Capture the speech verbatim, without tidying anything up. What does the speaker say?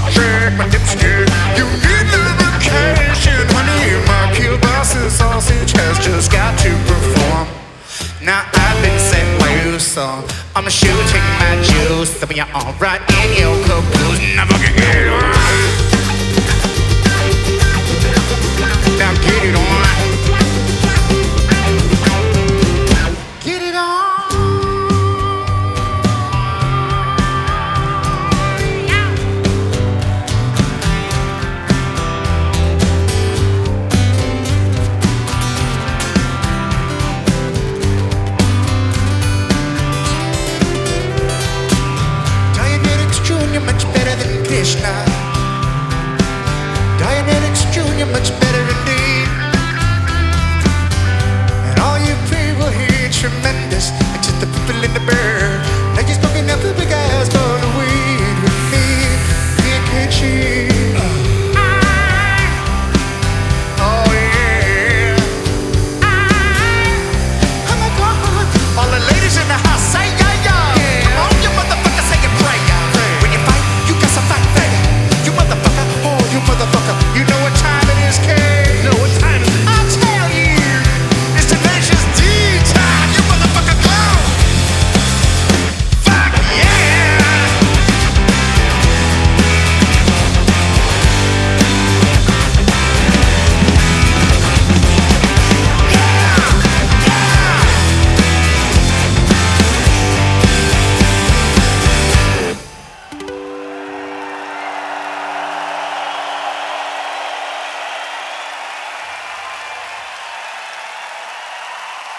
check my dipstick. You need lubrication, honey. My kielbasa sausage has just got to perform. Now I've been set loose, so I'm shooting my juice. So when you're alright in your caboose, now fucking get it on. Now get it on. Get it on. Much better than Krishna. Dianetics Junior, much better indeed. And all you people here, tremendous. Except the people in the bird. Now you're smoking up the big eye.